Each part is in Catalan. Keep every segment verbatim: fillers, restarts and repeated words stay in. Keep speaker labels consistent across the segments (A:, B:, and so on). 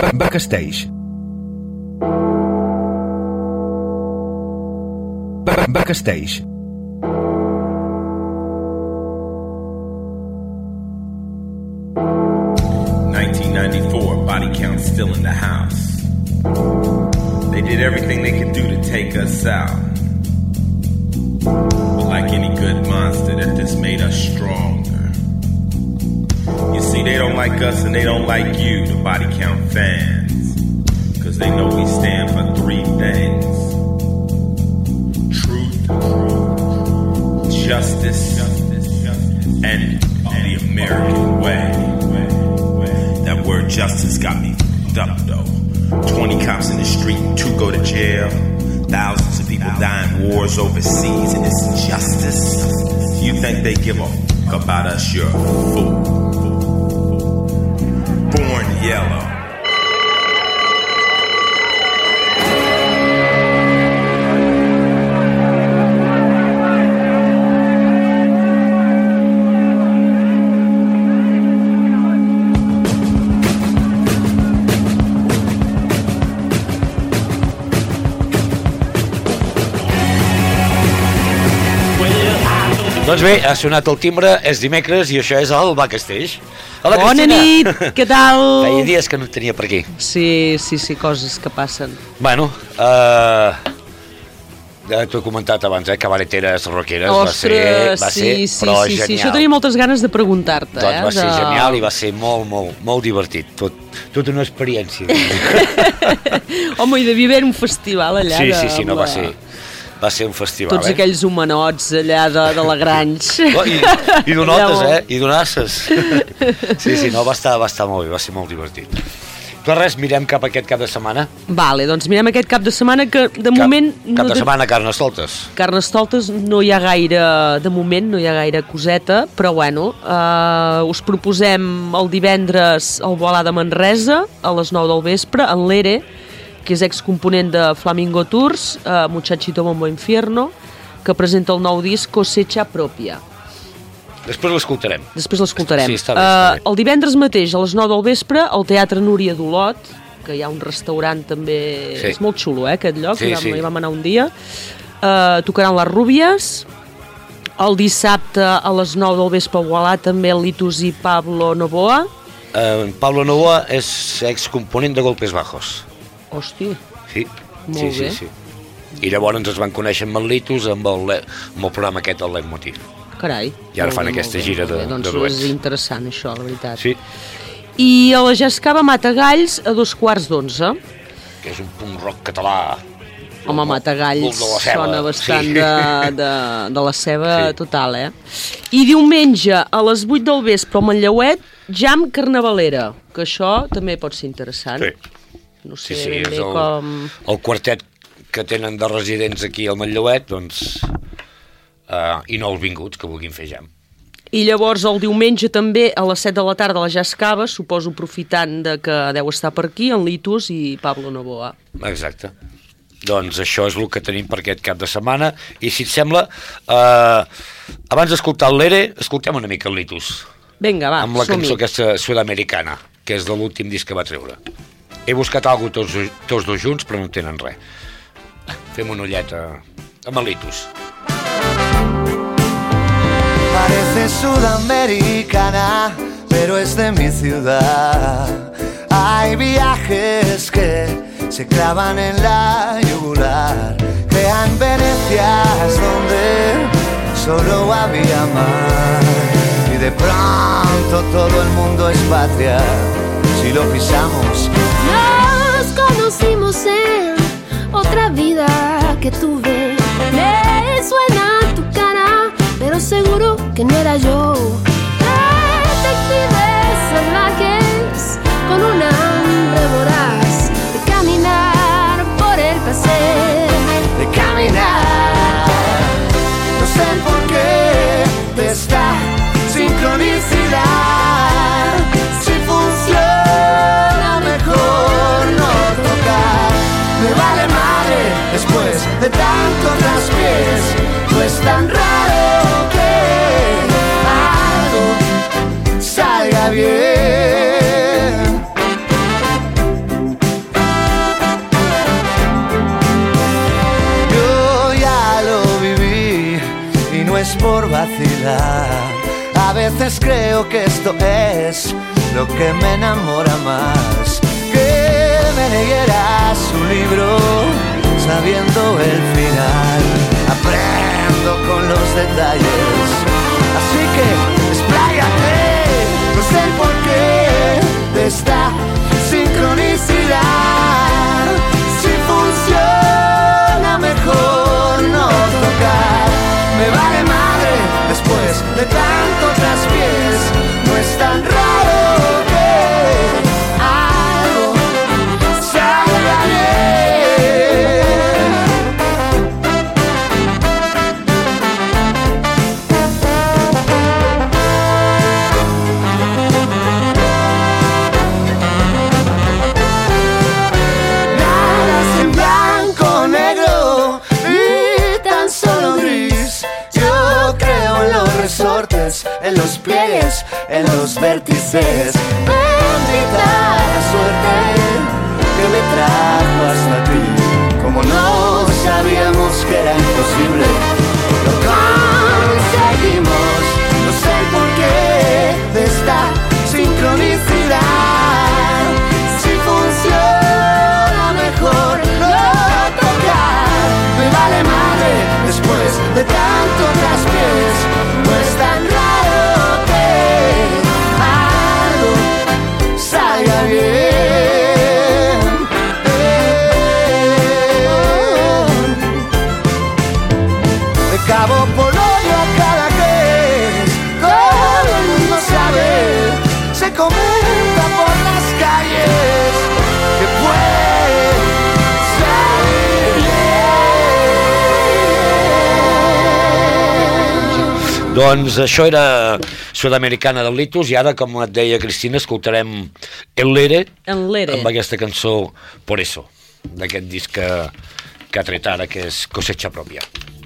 A: Backstage. Backstage.
B: nineteen ninety-four, body count still in the house. They did everything they could do to take us out. But like any good monster, that just made us stronger. You see, they don't like us and they don't like you, the body count fans. Cause they know we stand for three things. Truth, justice, and the American way. That word justice got me f***ed up though. Twenty cops in the street, two go to jail. Thousands of people die in wars overseas, and it's injustice. You think they give a f*** about us, you're a fool. Born yellow.
C: Doncs bé, ha sonat el timbre, és dimecres i això és el Backstage. Hola,
D: bona
C: Cristina.
D: Nit, què tal?
C: Feia dies que no et tenia per aquí.
D: Sí, sí, sí, coses que passen.
C: Bueno, uh, t'ho he comentat abans, eh, cabareteres, rockeres,
D: Ostres,
C: va ser, va
D: sí,
C: ser
D: sí,
C: però
D: sí,
C: genial.
D: sí, això tenia moltes ganes de preguntar-te.
C: Doncs
D: eh,
C: va ser
D: de...
C: genial i va ser molt, molt, molt divertit. Tot, tot una experiència.
D: Home, hi devia haver un festival allà.
C: Sí,
D: de,
C: sí, sí, no,
D: la...
C: va ser... Va ser un festival,
D: Tots
C: eh?
D: aquells homenots allà de, de la Grange.
C: Oh, I, i donotes, eh? I donasses. Sí, sí, no, va estar, va estar molt bé, va ser molt divertit. Però res, mirem cap a aquest cap de setmana.
D: Vale, doncs mirem aquest cap de setmana que de
C: cap,
D: moment...
C: Cap
D: no
C: de
D: te...
C: setmana, Carnestoltes.
D: Carnestoltes no hi ha gaire, de moment no hi ha gaire coseta, però bueno, eh, us proposem el divendres el Boalà de Manresa a les nou del vespre, en l'Ere, que és excomponent de Flamingo Tours, eh, Muchachito Bombo Infierno, que presenta el nou disc Cosecha Propia.
C: Després l'escoltarem.
D: Després l'escoltarem.
C: Sí, està bé, està bé.
D: Uh, el divendres mateix, a les nou del vespre, al Teatre Núria d'Olot, que hi ha un restaurant també...
C: Sí.
D: És molt xulo, eh, aquest lloc,
C: Sí,
D: hi, vam,
C: sí.
D: hi vam anar un dia. Uh, tocaran les Rúbies. El dissabte, a les nou del vespre, a Gualà, també Litus i Pablo Novoa.
C: Uh, Pablo Novoa és excomponent de Golpes Bajos.
D: Hosti,
C: Sí,
D: molt
C: sí,
D: bé.
C: sí, sí. I llavors ens van conèixer amb el Litus, amb el, amb el programa aquest, el Leitmotiv.
D: Carai.
C: I ara
D: molt
C: fan
D: bé,
C: aquesta
D: molt bé,
C: gira
D: molt bé.
C: de-
D: doncs
C: de duets.
D: és interessant, això, la veritat.
C: Sí,
D: I a la Jascava Matagalls a dos quarts d'onze.
C: que és un punk rock català.
D: Home, Matagalls
C: de la ceba,
D: sona bastant
C: sí.
D: de, de, de la ceba
C: Sí.
D: total, eh? I diumenge a les vuit del vespre al Manlleuet, Jam Carnavalera, que això també pot ser interessant.
C: Sí.
D: No
C: Sí,
D: sé
C: sí,
D: ben
C: és
D: bé
C: el,
D: com...
C: el quartet que tenen de residents aquí al Manlleuet, doncs, uh, i nous vinguts que vulguin fer jam.
D: I llavors el diumenge també a les set de la tarda a la Jascava, suposo aprofitant de que deu estar per aquí, en Litus i Pablo Novoa.
C: Exacte. Doncs això és el que tenim per aquest cap de setmana. I si et sembla, uh, abans d'escoltar el Lere, escoltem una mica el Litus.
D: Vinga, va,
C: Amb la
D: som-hi.
C: cançó aquesta sud-americana, que és de l'últim disc que va treure. He buscat alguna cosa tots, tots dos junts, però no tenen res. Fem una ulleta amb el Litus.
E: Parece sudamericana, pero es de mi ciudad. Hay viajes que se clavan en la yugular, crean Venecias donde solo había mar. Y de pronto todo el mundo es patria si lo pisamos.
F: Nos conocimos en otra vida que tuve. Me suena tu cara, pero seguro que no era yo. Detectives salvajes con un hambre voraz de caminar por el placer.
E: De caminar, no sé por qué de esta sincronicidad. Si funciona mejor no tocar. Me vale madre después de tantos traspiés. No es tan raro que algo salga bien. por vacilar. A veces creo que esto es lo que me enamora más, que me leyeras un libro sabiendo el final. Aprendo con los detalles, así que expláyate. No sé el porqué de esta sincronicidad. Si funciona mejor no tocar. Me vale madre después de tanto traspiés. No es tan raro que algo salga bien. Nada es en blanco, negro y tan solo gris. Yo creo en los resortes, en los pliegues, en los vértices. Bendita la suerte que me trajo hasta ti. Como no sabíamos que era imposible, lo conseguimos. No sé el porqué de esta sincronicidad. Si funciona mejor no tocar. Me vale madre después de tanto traspiés. No es tan raro que algo salga bien. De Cabo Polonio a Cadaqués, todo el mundo sabe, se comenta por las calles que puede salir bien.
C: Doncs això era Sud-americana del Litus, i ara, com et deia Cristina, escoltarem El Lere,
D: En Lere.
C: amb aquesta cançó Por Eso, d'aquest disc que, que ha tret ara, que és Cosecha Propia.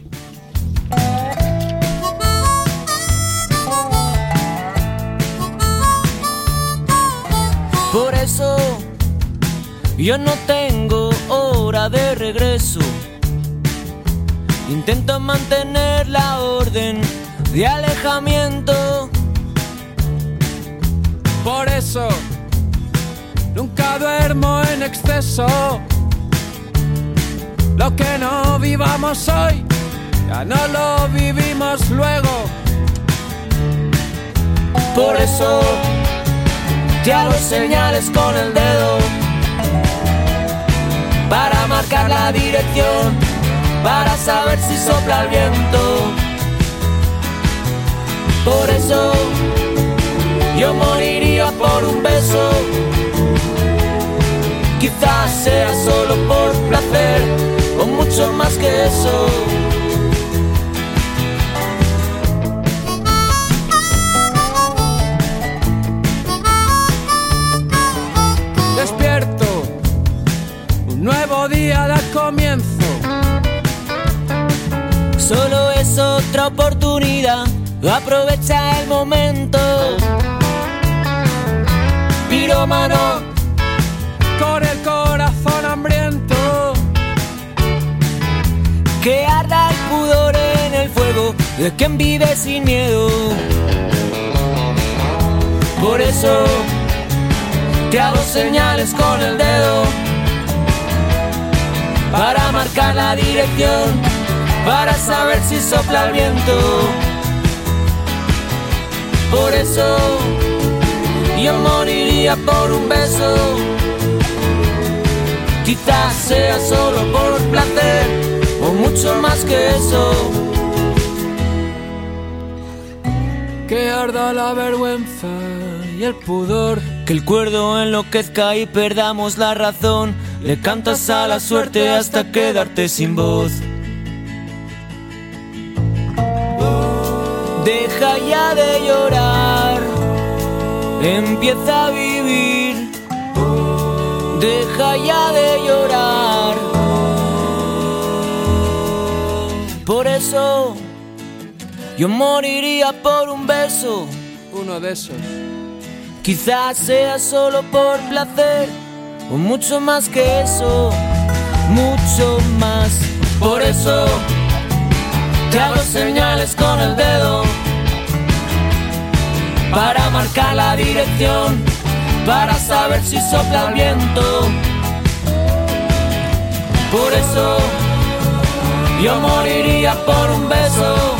G: Por eso yo no tengo hora de regreso. Intento mantener la orden de alejamiento.
H: Por eso nunca duermo en exceso. Lo que no vivamos hoy, ya no lo vivimos luego.
G: Por eso te hago señales con el dedo para marcar la dirección, para saber si sopla el viento. Por eso yo moriría por un beso. Quizás sea solo por placer o mucho más que eso.
H: Despierto, un nuevo día da comienzo.
G: Solo es otra oportunidad, aprovecha el momento. Pirómano,
H: Con el corazón hambriento,
G: que arda el pudor en el fuego de quien vive sin miedo. Por eso te hago señales con el dedo para marcar la dirección, para saber si sopla el viento. Por eso yo moriría por un beso. Quizás sea solo por placer o mucho más que eso.
H: que arda la vergüenza y el pudor.
G: Que el cuerdo enloquezca y perdamos la razón. Le cantas a la suerte hasta quedarte sin voz. Deja ya de llorar, empieza a vivir. Deja ya de llorar. Por eso yo moriría por un beso.
H: Uno de esos.
G: Quizás sea solo por placer o mucho más que eso, mucho más. Por eso Te hago señales con el dedo para marcar la dirección, para saber si sopla el viento. Por eso yo moriría por un beso.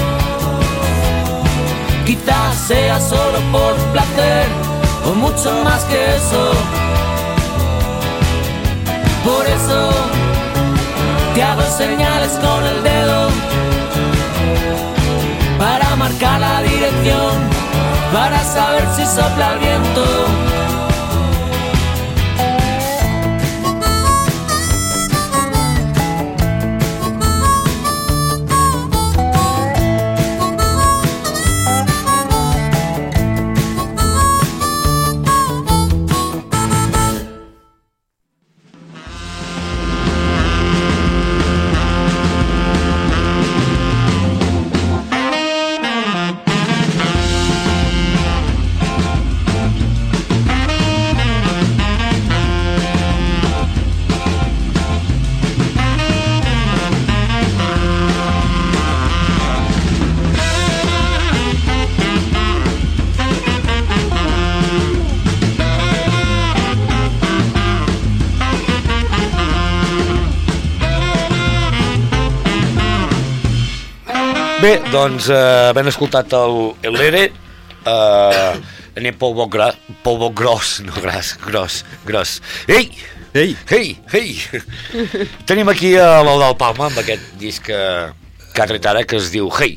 G: Quizás sea solo por placer o mucho más que eso. Por eso te hago señales con el dedo para marcar la dirección, para saber si sopla el viento.
C: Bé, doncs, eh, ben escoltat el, el Lere, eh, anem pel bo, gra, pel bo gros, no gras, gros, gros. Ei!
I: Ei!
C: Ei! Ei! Tenim aquí a l'Eudald Palma amb aquest disc que, que ha tret ara que es diu Hey!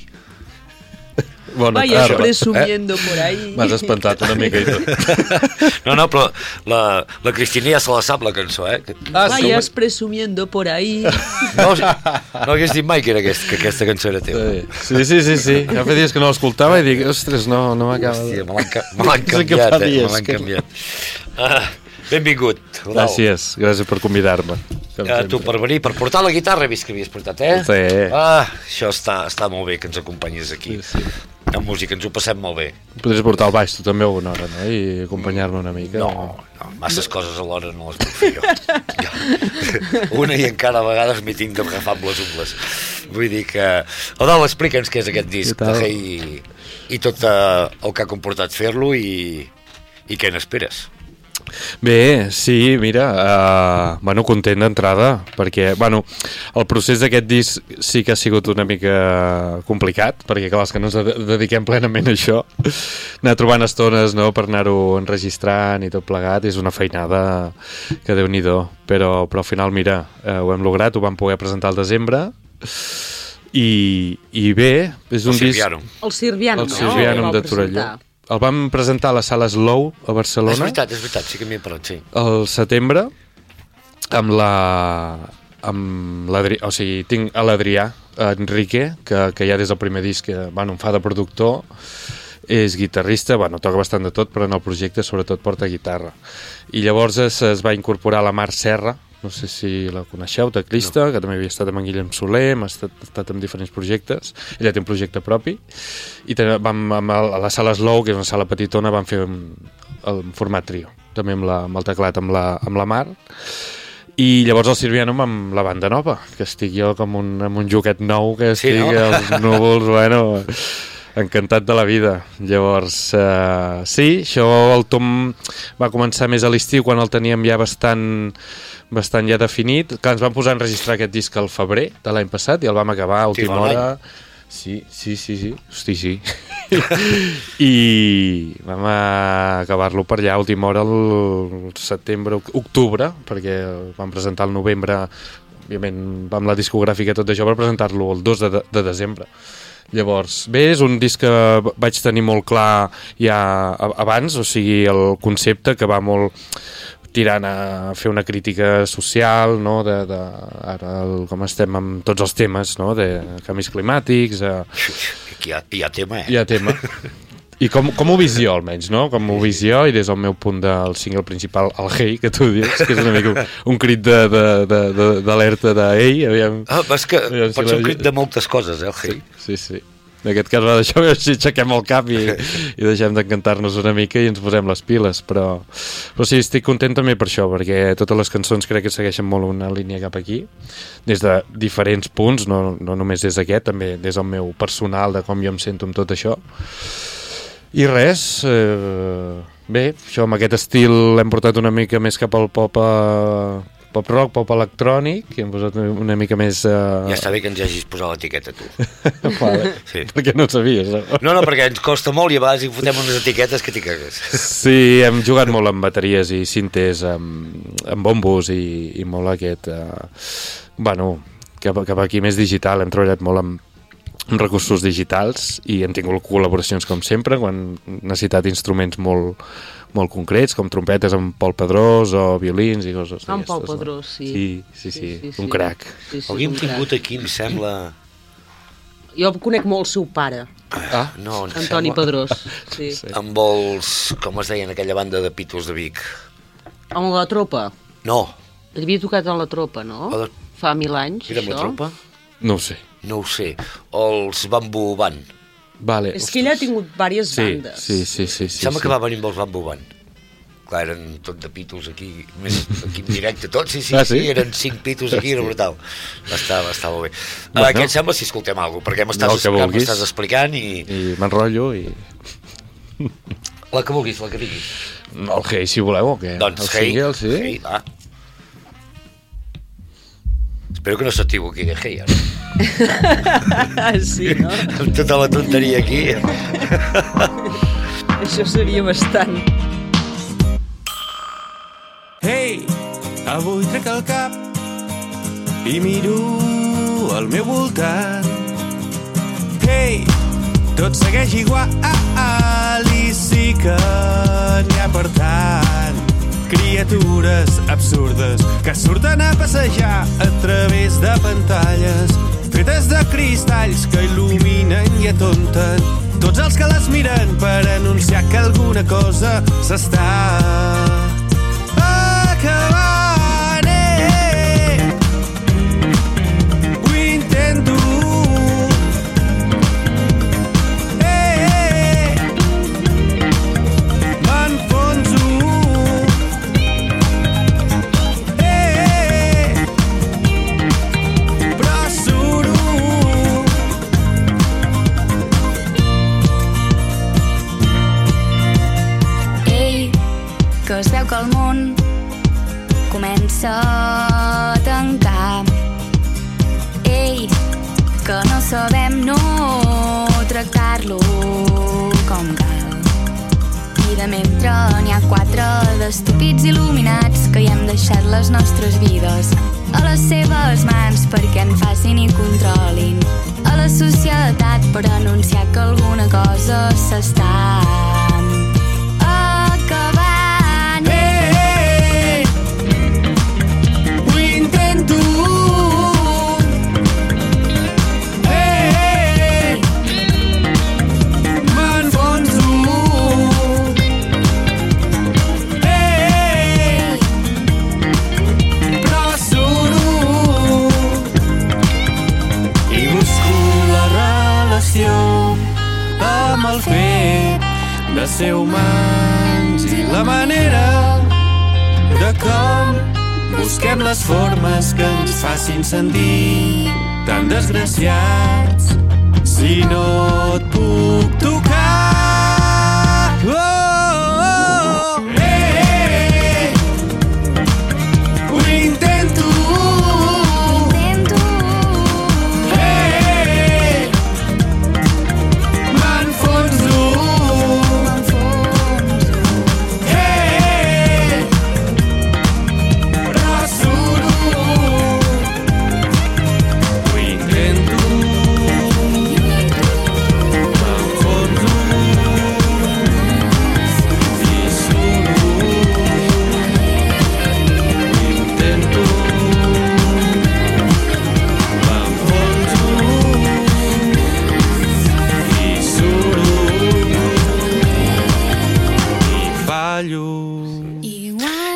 I: Bona
D: Vayas
I: tarda.
D: presumiendo por ahí.
I: M'has espantat una mica i tot.
C: No, no, però la, la Cristina ja se la sap, la cançó, eh?
I: Ah,
D: Vayas presumiendo por ahí.
C: No, no hagués dit mai que, era aquest, que aquesta cançó era teva.
I: Sí, sí, sí, sí. Ja fa dies que no l'escoltava i dic, ostres, no, no m'acaba de...
C: Hòstia, me l'han ca- me l'han
I: Sí que
C: canviat,
I: fa
C: eh?
I: dies
C: Me l'han
I: que-
C: canviat. Ah, benvingut, Eudald.
I: Gràcies, gràcies per convidar-me. com
C: Uh, tu
I: sempre.
C: per venir, per portar la guitarra he vist que havies portat, eh?
I: Sí.
C: Ah, això està, està molt bé que ens acompanyis aquí.
I: Sí, sí.
C: En música ens ho passem molt bé.
I: Podries portar el baix tu també alguna hora, no? I acompanyar-me una mica.
C: No, no, masses coses alhora no les puc fer jo. jo. Una i encara a vegades m'hi tinc d'agafar amb les ungles. Vull dir que... Eudald, explica'ns què és aquest disc
I: Què tal?
C: de Hey, i tot uh, el que ha comportat fer-lo i, i què n'esperes.
I: Bé, sí, mira, uh, bueno, content d'entrada, perquè, bueno, el procés d'aquest disc sí que ha sigut una mica complicat, perquè, clar, els que no ens de- dediquem plenament a això, anar trobant estones, no?, per anar-ho enregistrant i tot plegat, és una feinada que Déu-n'hi-do, però, però al final, mira, uh, ho hem lograt, ho vam poder presentar al desembre, i, i bé, és un
C: El
I: disc...
C: Sirvianum.
D: El Sirvianum,
I: El
D: no?
I: Sirvianum
D: El
I: de
D: vau
I: Torelló.
D: presentar.
I: El vam presentar a la sala Slow a
C: És
I: Barcelona
C: veritat, és veritat, sí que m'hi he parlat, sí.
I: al setembre amb la amb l'Adrià, o sigui, tinc a l'Adrià Enrique, que, que ja des del primer disc que, bueno, em fa de productor, és guitarrista, bueno, toca bastant de tot, però en el projecte sobretot porta guitarra. I llavors es, es va incorporar la Mar Serra, no sé si la coneixeu, teclista, no. que també havia estat amb en Guillem Soler, hem estat, estat en diferents projectes, ella té un projecte propi, i també vam, amb el, a la sala Slow, que és una sala petitona, vam fer un, el format trio, també amb, la, amb el teclat amb la, amb la Mar, i llavors el Sirvianum amb la banda nova, que estic jo com un, amb un joquet nou, que estic
C: Sí, no?
I: als núvols, bueno, encantat de la vida. Llavors, eh, sí, això el Tom va començar més a l'estiu, quan el teníem ja bastant, bastant ja definit. Clar, ens vam posar a enregistrar aquest disc al febrer de l'any passat i el vam acabar a última
C: fa un
I: hora. Sí, sí, sí, sí. Hosti, sí. I vam acabar-lo per allà a última hora el setembre, octubre, perquè el vam presentar el novembre, òbviament vam la discogràfica tot això per presentar-lo el dos de, de, de desembre. Llavors, bé, és un disc que vaig tenir molt clar ja abans, o sigui, el concepte que va molt tirant a fer una crítica social, no?, de, de ara el, com estem amb tots els temes, no?, de canvis climàtics, eh,
C: Hi ha, hi ha tema, eh?
I: hi ha tema. I com, com ho vis jo, almenys, no? Com ho vis jo, i des del meu punt del single principal, el Hey, que tu dius, que és una mica un, un crit d'alerta de, de, de, d'alerta de Ei, aviam...
C: Ah, és que
I: aviam si
C: pot ser un
I: la-
C: crit de moltes coses, eh, el Hey.
I: Sí, sí. En aquest cas va deixar veure si aixequem el cap i, i deixem d'encantar-nos una mica i ens posem les piles, però, però sí, estic content també per això, perquè totes les cançons crec que segueixen molt una línia cap aquí, des de diferents punts, no, no només des d'aquest, també des del meu personal, de com jo em sento amb tot això. I res, eh, bé, això amb aquest estil l'hem portat una mica més cap al pop, eh, pop rock, pop electrònic, i hem posat una mica més... Eh...
C: Ja està bé que ens hagis posat l'etiqueta, tu.
I: Vale. Sí. Perquè no ho sabies, no?
C: No, no, perquè ens costa molt i a vegades hi fotem unes etiquetes que t'hi cagues.
I: Sí, hem jugat molt amb bateries i cintes, amb, amb bombos i, i molt aquest... Eh, bueno, cap, cap aquí més digital, hem treballat molt amb amb recursos digitals i hem tingut col·laboracions com sempre quan hem necessitat instruments molt, molt concrets com trompetes amb Pol Pedrós o violins i coses
D: amb Pol Pedrós, sí.
I: Sí, sí, sí, sí, sí un sí. crac.
D: Sí, sí,
C: Algú hem tingut aquí, em sembla...
D: Jo conec molt el seu pare,
I: ah?
C: no,
D: Antoni
C: sembla...
D: Pedrós. Sí. Sí.
C: Amb els, com es deien, aquella banda de pitos de Vic.
D: Amb la Tropa?
C: No.
D: Ell havia tocat a la Tropa, no?
C: La...
D: Fa mil anys,
C: Era
D: això?
C: la Tropa?
I: No ho sé.
C: No ho sé. Els Bamboo Band.
I: Vale.
D: És que ell ha tingut diverses
I: sí,
D: bandes.
I: Sí, sí, sí. sí
C: Sembla
I: sí.
C: que va venir amb els Bamboo Band. Clar, eren tot de pitos aquí, més aquí en directe, tot, sí, sí,
I: ah, sí?
C: sí, eren cinc pitos aquí, era brutal. Va estar, va estar molt bé. Bueno. Uh, què et sembla si escoltem alguna cosa? Perquè m'estàs
I: no,
C: m'estàs explicant i...
I: I m'enrotllo i...
C: La que vulguis, la que diguis.
I: El Hey, si voleu, o què?
C: Doncs
I: el
C: Hey,
I: single, sí?
C: Hey, va. Espero que no s'equivoqui de Hey, ara.
D: Sí, no?
C: Amb tota la tonteria aquí.
D: Això seria bastant.
H: Hey, avui trec el cap i miro al meu voltant. Hey, tot segueix igual i sí que n'hi ha per tant. Criatures absurdes que surten a passejar a través de pantalles fetes de cristalls que il·luminen i atonten tots els que les miren per anunciar que alguna cosa s'està acabant. Eh? Ho intento. Eh? M'enfonso. Eh? Però suro.
J: Ei, que es veu que el món comença a tancar. Ei, que no sabem no tractar-lo com cal. I de mentre n'hi ha quatre d'estúpids il·luminats que hi hem deixat les nostres vides a les seves mans perquè en facin i controlin a la societat per anunciar que alguna cosa s'està acabant.
H: Eh, ho intento. Eh, m'enfonso. Eh, però suro. I busco la relació amb el fet de ser humans i la manera de com busquem les formes que ens facin sentir tan desgraciats si no et puc tocar. Oh, oh, oh. Eh, ho intento. Eh, m'enfonso. Eh, però suro. Ho intento. M'enfonso.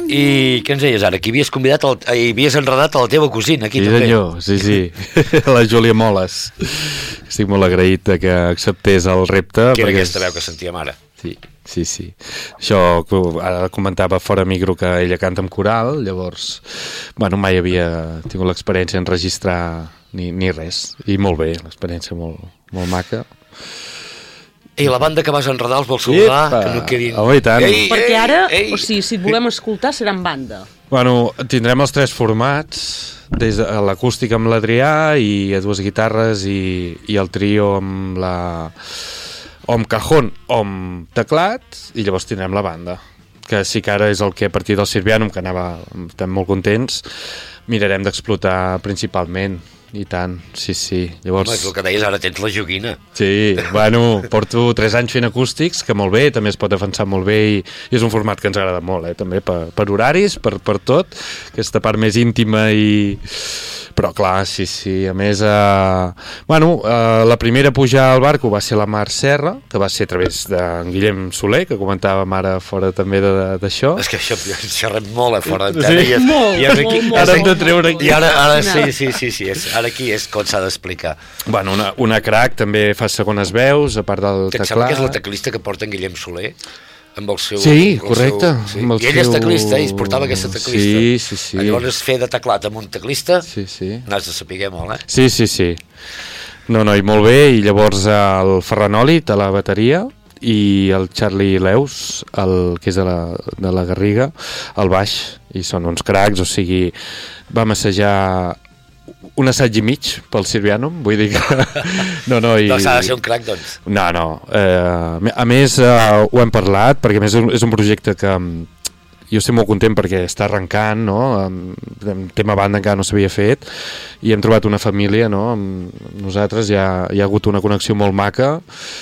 C: I què ens deies ara? Que havies convidat, el, eh, havies enredat a la teva cosina aquí
I: sí,
C: també.
I: Senyor, sí, sí, la Júlia Moles. Estic molt agraït de que acceptés el repte.
C: Que era aquesta veu que sentíem ara.
I: Sí, sí, sí. Això ara comentava fora micro que ella canta amb coral, llavors, bueno, mai havia tingut l'experiència en registrar ni, ni res. I molt bé, l'experiència molt, molt maca.
C: I la banda que vas enredar els vols saludar, Epa. Que no quedin...
I: Oh, i tant.
D: Ei, Perquè ara, ei, o sigui, si et volem escoltar, serà en banda.
I: Bueno, tindrem els tres formats, des de l'acústic amb l'Adrià i a dues guitarres i, i el trio amb la... o amb cajón o amb teclat, i llavors tindrem la banda, que sí que ara és el que a partir del Sirvianum, que anava, estem molt contents, mirarem d'explotar principalment. I tant, sí, sí. Llavors...
C: Home, és el que deies, ara tens la joguina.
I: Sí, bueno, porto tres anys fent acústics, que molt bé, també es pot defensar molt bé, i, i és un format que ens agrada molt, eh, també, per, per horaris, per, per tot, aquesta part més íntima i... Però clar, sí, sí, a més, eh, bueno, eh, la primera a pujar al barco va ser la Mar Serra, que va ser a través d'en Guillem Soler, que comentàvem ara fora també d'això.
C: És que això xerrem molt a fora d'antena.
I: Sí?
C: I,
D: molt,
C: i aquí,
D: molt, molt.
I: Ara hem de treure aquí.
C: I ara, ara sí, sí, sí, sí, és, ara aquí és com s'ha d'explicar.
I: Bueno, una, una crac també fa segones veus, a part del
C: que
I: teclat.
C: em sembla que és la teclista que porta en Guillem Soler, amb el seu...
I: Sí,
C: el
I: correcte.
C: Seu, sí. I ell seu... és teclista, i es portava aquesta teclista.
I: Sí, sí, sí.
C: Llavors fer de teclat amb un teclista,
I: sí, sí.
C: n'has de saber molt, eh?
I: Sí, sí, sí. No, no, i molt bé, i llavors el Ferran Olit a la bateria, i el Charlie Leus, el, que és de la, de la Garriga, al baix, i són uns cracs, o sigui, vam assajar un assaig i mig pel Sirvianum, vull dir que... no, no, i...
C: no s'ha de ser un crac, doncs.
I: No, no. Eh, a més, eh, ho hem parlat, perquè a més és un projecte que jo estic molt content perquè està arrencant, no? El tema banda encara no s'havia fet, i hem trobat una família, no? Amb nosaltres hi ha, hi ha hagut una connexió molt maca,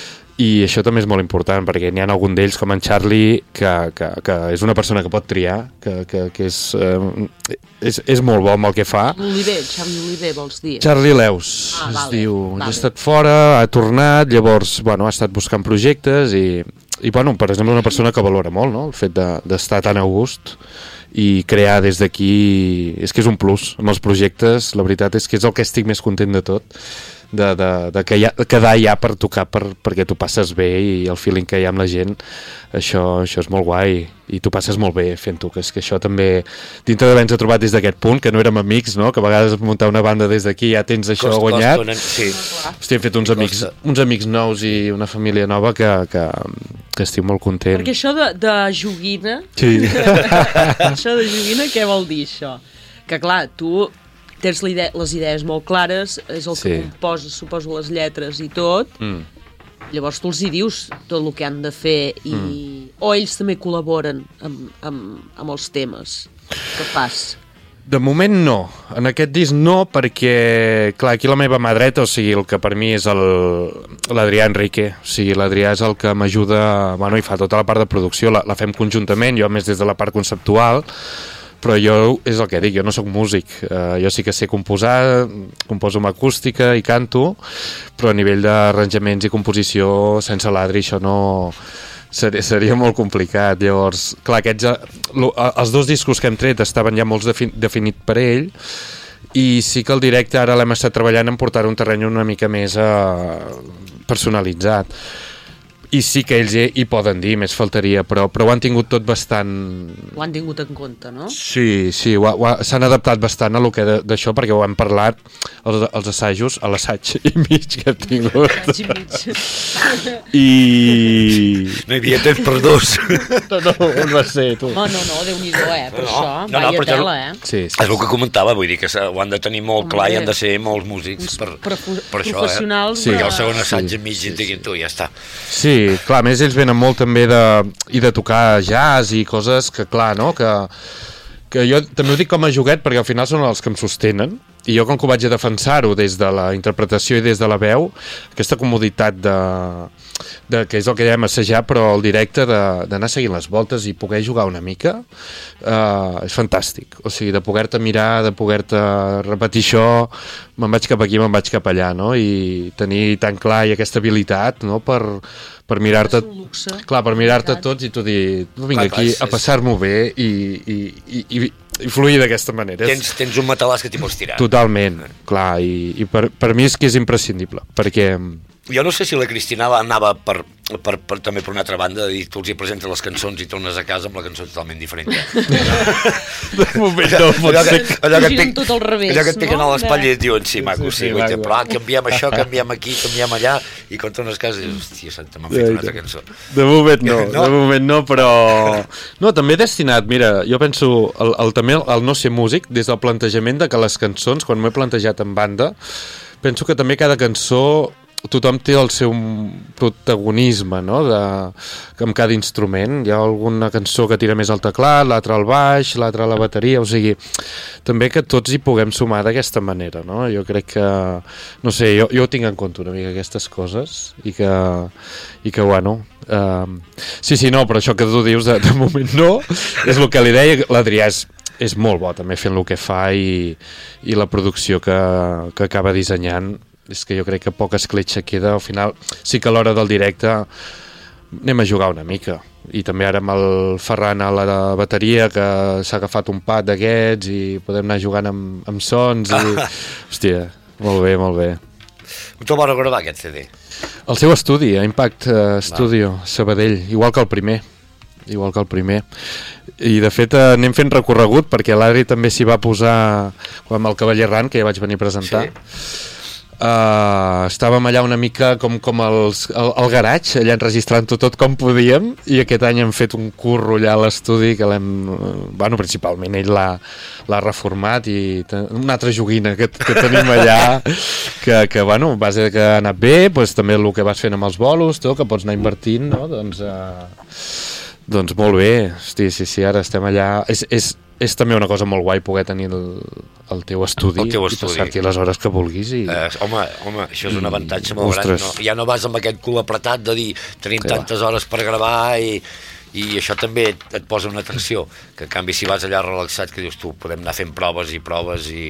I: i això també és molt important, perquè n'hi ha algun d'ells, com en Charlie, que, que, que és una persona que pot triar, que, que, que és, eh, és, és molt bo amb el que fa.
D: L'Oliver, Charlie Oliver, vols dir?
I: Charlie Leus,
D: ah,
I: es
D: vale,
I: diu.
D: Vale.
I: Ha estat fora, ha tornat, llavors, bueno, ha estat buscant projectes, i, i bueno, per exemple, una persona que valora molt, no?, el fet d'estar de, tan a gust, i crear des d'aquí, és que és un plus amb els projectes, la veritat és que és el que estic més content de tot, de, de, de que ha, quedar allà per tocar per, perquè tu passes bé, i el feeling que hi ha amb la gent, això, això és molt guai, i tu passes molt bé fent-ho, que és que això també, dintre d'haver-nos trobat des d'aquest punt, que no érem amics, no?, que a vegades muntar una banda des d'aquí ja tens això
C: costa,
I: guanyat,
C: costa, sí.
I: Hosti, hem fet uns amics, uns amics nous i una família nova que, que, que estic molt content.
D: Perquè això de, de joguina,
I: sí.
D: això de joguina, què vol dir això? Que clar, tu tens idea, les idees molt clares, és el que sí. composes, suposo, les lletres i tot, mm. llavors tu els hi dius tot el que han de fer, i... mm. o ells també col·laboren amb, amb, amb els temes que fas?
I: De moment no, en aquest disc no, perquè, clar, aquí la meva mà dreta, o sigui, el que per mi és l'Adrià Enrique, o sigui, l'Adrià és el que m'ajuda, bueno, i fa tota la part de producció, la, la fem conjuntament, jo més des de la part conceptual, però jo, és el que dic, jo no sóc músic, uh, jo sí que sé composar, composo amb acústica i canto, però a nivell d'arranjaments i composició, sense l'Adri això no... Seria, seria molt complicat. Llavors, clar, aquests, els dos discos que hem tret estaven ja molt defi definit per ell, i sí que el directe ara l'hem estat treballant en portar un terreny una mica més uh, personalitzat. I sí que ells hi, hi poden dir, més faltaria, però, però ho han tingut tot bastant...
D: Ho han tingut en compte, no?
I: Sí, sí, s'han adaptat bastant a lo que d'això, perquè ho hem parlat, els, els assajos, a l'assaig i mig que hem tingut.
D: Assaig i mig.
I: I...
C: No hi havia temps per dos.
I: No, no, on va ser, tu?
D: No, no, no, Déu-n'hi-do, eh, per
C: no,
D: això,
C: no, no,
D: vaya tela, eh?
I: Sí, sí,
C: és el que comentava, vull dir que ho han de tenir molt
D: Home,
C: clar i han de ser molts músics per, per això,
D: professionals,
C: eh?
D: sí.
C: I el segon assaig
I: sí,
C: i mig
I: sí,
C: i diguin tu, ja està.
I: Sí, clar, a més ells venen molt també de, i de tocar jazz i coses que, clar, no?, que, que jo també ho dic com a joguet perquè al final són els que em sostenen, i jo com que ho vaig a defensar-ho des de la interpretació i des de la veu, aquesta comoditat de, de que és el que dèiem assajar, però el directe d'anar seguint les voltes i poder jugar una mica uh, és fantàstic, o sigui, de poder-te mirar, de poder-te repetir això, me'n vaig cap aquí, me'n vaig cap allà, no? I tenir tan clar i aquesta habilitat, no? per, per mirar-te clar, per mirar-te tots i tu dir, no vinc aquí a passar-m'ho bé i, i, i, i i fluir d'aquesta manera.
C: Tens, tens un matalàs que t'hi pots tirar.
I: Totalment, clar, i, i per, per mi és que és imprescindible, perquè...
C: Jo no sé si la Cristina anava per, per, per, també per una altra banda, i tu els hi presentes les cançons i tornes a casa amb la cançó totalment diferent.
I: De moment no pot
C: allò
I: ser.
C: Que, allò que et pic,
D: tot al revés,
C: allò que et piquen
D: no?
C: a l'espatlla i et diuen, sí, maco, sí, sí, sí, sí, però ah, canviem això, canviem aquí, canviem allà, i quan tornes a casa dius, hòstia, santa, m'han fet una altra cançó.
I: De moment no,
C: no?
I: de moment no, però... No, també destinat, mira, jo penso, el, el, també el no ser músic, des del plantejament de que les cançons, quan m'he plantejat en banda, penso que també cada cançó tothom té el seu protagonisme, no? De, amb cada instrument. Hi ha alguna cançó que tira més al teclat, l'altra al baix, l'altra a la bateria, o sigui, també que tots hi puguem sumar d'aquesta manera, no? Jo crec que, no sé, jo, jo tinc en compte una mica aquestes coses i que, i que bueno, uh, sí, sí, no, però això que tu dius de, de moment no, és el que li deia, l'Adrià és és molt bo també fent el que fa i, i la producció que, que acaba dissenyant és que jo crec que poca escletxa queda. Al final sí que a l'hora del directe anem a jugar una mica, i també ara amb el Ferran a la bateria que s'ha agafat un pad d'aquests i podem anar jugant amb, amb sons i... hòstia, molt bé, molt bé.
C: On te'l vas gravar aquest C D?
I: El seu estudi, a Impact uh, Studio, Sabadell, igual que el primer igual que el primer, i de fet anem fent recorregut perquè l'Adri també s'hi va posar amb el Cavaller Errant, que ja vaig venir a presentar. Sí. Uh, estàvem allà una mica com, com els, el, el garatge, allà enregistrant-ho tot com podíem, i aquest any hem fet un curro allà a l'estudi que l'hem, bueno, principalment ell l'ha reformat, i una altra joguina que, que tenim allà que, que bueno, a base que ha anat bé, doncs també el que vas fent amb els bolos, tot, que pots anar invertint, no? Doncs uh, doncs molt bé, hosti, sí, sí, ara estem allà, és, és, és també una cosa molt guai poder tenir el, el teu estudi, el teu estudi. I passar-t'hi les hores que vulguis i...
C: eh, home, home, això és un avantatge molt gran, no? Ja no vas amb aquest cul apretat de dir tenim Clar. tantes hores per gravar i, i això també et, et posa una atracció, que en canvi si vas allà relaxat que dius tu, podem anar fent proves i proves i...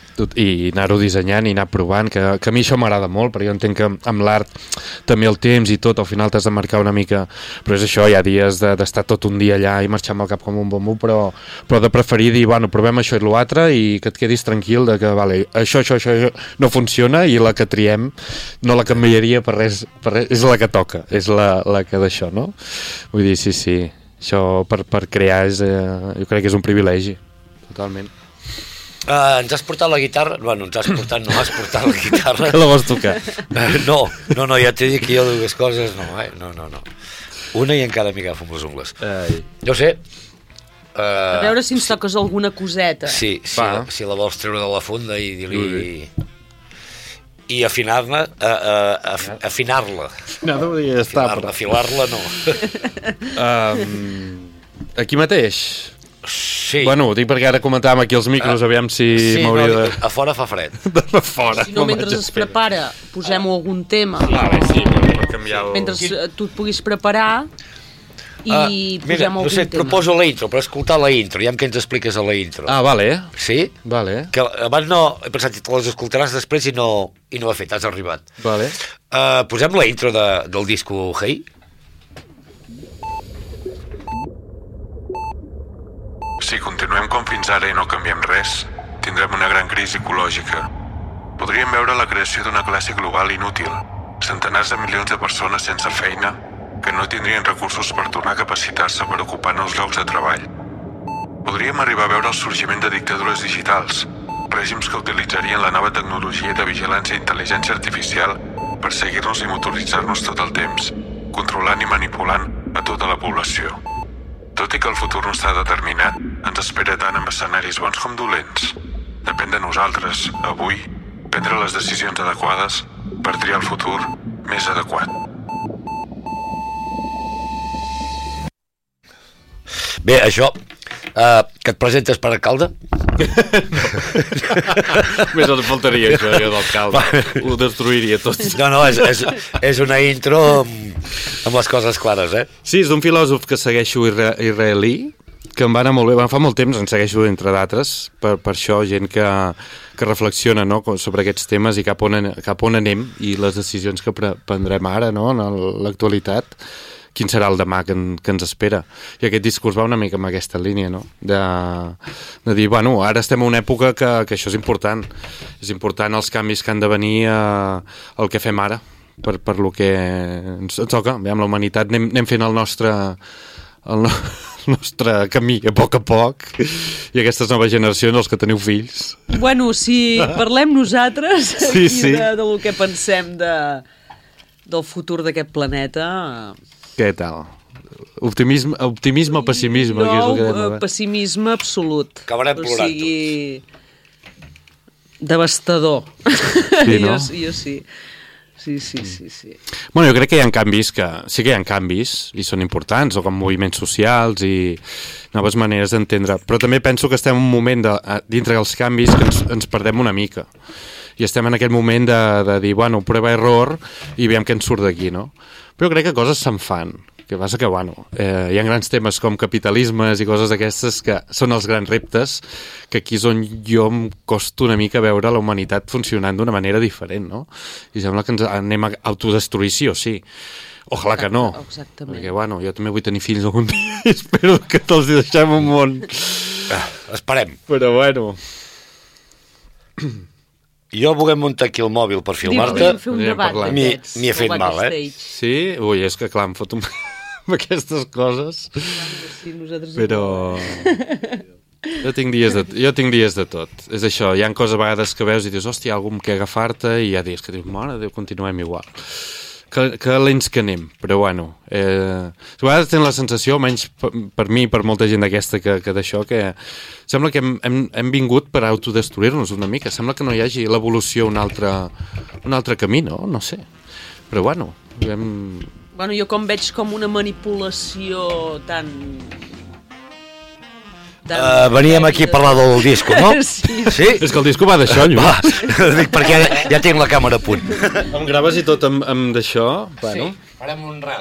I: i anar-ho dissenyant i anar provant, que, que a mi això m'agrada molt, perquè jo entenc que amb l'art també el temps i tot, al final t'has de marcar una mica, però és això, hi ha dies d'estar de, tot un dia allà i marxar amb el cap com un bombo, però, però de preferir dir, bueno, provem això i l'altre i que et quedis tranquil de que, vale, això, això, això, això no funciona i la que triem no la canviaria per res, per res, és la que toca, és la, la que d'això, no? Vull dir, sí, sí, això per, per crear és, eh, jo crec que és un privilegi, totalment.
C: Uh, ens has portat la guitarra? Bueno, ens has portat, no has portat la guitarra.
I: Que la vols tocar?
C: Uh, no, no, no, ja t'he dit que jo dues coses, no, eh? No, no, no. Una i encara m'hi agafo amb les ungles. Ai. No sé. Uh,
D: a veure si ens toques alguna coseta.
C: Sí, si, la, si la vols treure de la funda i dir-li... I afinar-la, uh, uh, af, afinar-la.
I: No, no volia estar,
C: però... Afilar-la, no.
I: um, aquí mateix...
C: Sí.
I: Bueno, ho dic perquè ara comentàvem aquí els micros, uh, aviam si
C: sí,
I: m'hauria
C: no,
I: de...
C: a fora fa fred.
I: A fora.
D: Si no, mentre es prepara, posem-ho algun tema.
I: Ah, bé, sí, per canviar el...
D: Mentre tu et puguis preparar i uh,
C: posem
D: mira,
C: algun
D: no sé,
C: tema. Proposo la intro, per escoltar la intro, ja que ens expliques a la intro.
I: Ah, vale.
C: Sí?
I: Vale.
C: Que abans no, he pensat que te les escoltaràs després i no, i no ho he fet, has arribat.
I: Vale.
C: Uh, posem la intro de, del disco Hey?
K: Si continuem com fins ara i no canviem res, tindrem una gran crisi ecològica. Podríem veure la creació d'una classe global inútil, centenars de milions de persones sense feina que no tindrien recursos per tornar a capacitar-se per ocupar nous llocs de treball. Podríem arribar a veure el sorgiment de dictadures digitals, règims que utilitzarien la nova tecnologia de vigilància i intel·ligència artificial per seguir-nos i motoritzar-nos tot el temps, controlant i manipulant a tota la població. Tot i que el futur no està determinat, ens espera tant amb escenaris bons com dolents. Depèn de nosaltres, avui, prendre les decisions adequades per triar el futur més adequat.
C: Bé, això, uh, que et presentes per alcalde?
I: Més ens faltaria això, jo d'alcalde. Ho destruiria tot.
C: No, no, és, és, és una intro amb, amb les coses clares, eh?
I: Sí, és d'un filòsof que segueixo isra israelí, que em va anar molt bé, bueno, fa molt temps, en segueixo entre d'altres, per, per això, gent que, que reflexiona, no?, sobre aquests temes i cap on, cap on anem i les decisions que pre prendrem ara, no?, en l'actualitat, quin serà el demà que, en, que ens espera. I aquest discurs va una mica amb aquesta línia, no?, de, de dir, bueno, ara estem en una època que, que això és important, és important els canvis que han de venir a, el que fem ara, per, per lo que ens toca, bé, amb la humanitat anem, anem fent el nostre... El no... nostre camí a poc a poc i aquestes noves generacions, els que teniu fills.
D: Bueno, si parlem nosaltres
I: sí,
D: aquí
I: sí.
D: De, de lo que pensem de, del futur d'aquest planeta...
I: Què tal? Optimisme, optimisme o pessimisme?
D: No,
I: que és el que
D: uh, pessimisme absolut.
C: Acabarem plorant.
D: O sigui, devastador.
I: Sí, no?
D: jo, jo sí. Sí, sí, sí, sí.
I: Bueno, jo crec que hi ha canvis, que sí que hi ha canvis, i són importants, o com moviments socials i noves maneres d'entendre, però també penso que estem en un moment de, dintre dels canvis que ens, ens perdem una mica. I estem en aquest moment de, de dir, bueno, prova-error i veiem què ens surt d'aquí, no? Però jo crec que coses se'n fan. Que passa que, bueno, eh, hi ha grans temes com capitalismes i coses d'aquestes que són els grans reptes, que aquí és on jo em costa una mica veure la humanitat funcionant d'una manera diferent, no? I sembla que ens anem a autodestruir sí o sí. Ojalà que no.
D: Exactament.
I: Perquè, bueno, jo també vull tenir fills algun dia i espero que te'ls deixem un món.
C: Ah, esperem.
I: Però, bueno...
C: Jo volem muntar aquí el mòbil per filmar-te.
D: Podríem fer un debat d'aquests.
C: M'hi he fet mal, eh?
I: Sí? Ui, és que clar, em foto amb aquestes coses.
D: Sí, nosaltres...
I: Però... Jo tinc dies de, jo tinc dies de tot. És això, hi ha coses a vegades que veus i dius, hòstia, hi ha algú amb què agafar-te, i hi ha dies que dius, mare Déu, continuem igual. Que, que lents que anem, però bueno. Eh, a vegades tens la sensació, almenys per, per mi, per molta gent d'aquesta, que, que d'això, que sembla que hem, hem, hem vingut per autodestruir-nos una mica. Sembla que no hi hagi l'evolució un altre, un altre camí, no? No sé. Però bueno, hem...
D: Bueno, jo com veig com una manipulació tan... tan...
C: Uh, veníem aquí a parlar del disco, no?
D: Sí.
C: Sí?
I: És que el disco va d'això, Lluís.
C: Va, dic, perquè ja, ja tinc la càmera a punt.
I: Em graves i tot amb, amb d'això? Bueno.
C: Sí, farem un rel.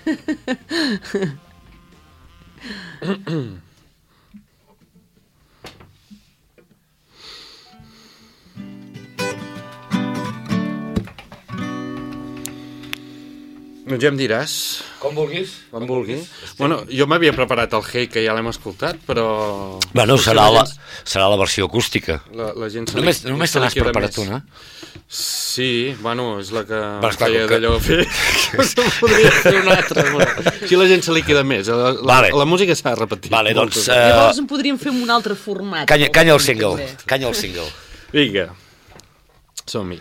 I: Doncs ja em diràs.
C: Com vulguis.
I: Com vulgui. Bueno, jo m'havia preparat el Hey, que ja l'hem escoltat, però...
C: Bueno, serà la, serà la versió acústica.
I: La, la gent se
C: només
I: li,
C: només te n'has preparat una?
I: Sí, bueno, és la que
C: feia
I: que... d'allò fer. No podria fer una altra. Bueno. Si la gent se li queda més. La, la,
C: vale.
I: la música s'ha repetit.
C: Vale, doncs... Uh...
D: Llavors en podríem fer un altre format.
C: Canya, canya el single. Canya el single.
I: Vinga. Som-hi.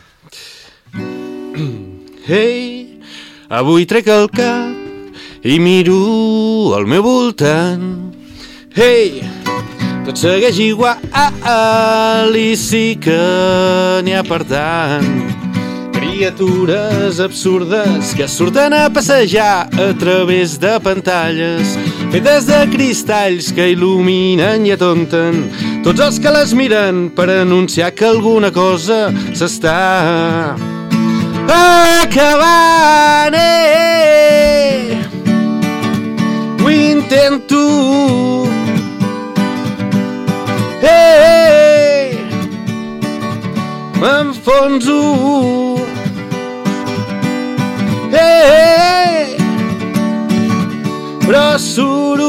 I: Hey, avui trec el cap i miro al meu voltant. Hey, tot segueix igual i sí que n'hi ha per tant. Criatures absurdes que surten a passejar a través de pantalles fetes de cristalls que il·luminen i atonten tots els que les miren per anunciar que alguna cosa s'està acabant. Eh, ho intento. Hey, m'enfonso. Hey, però suro.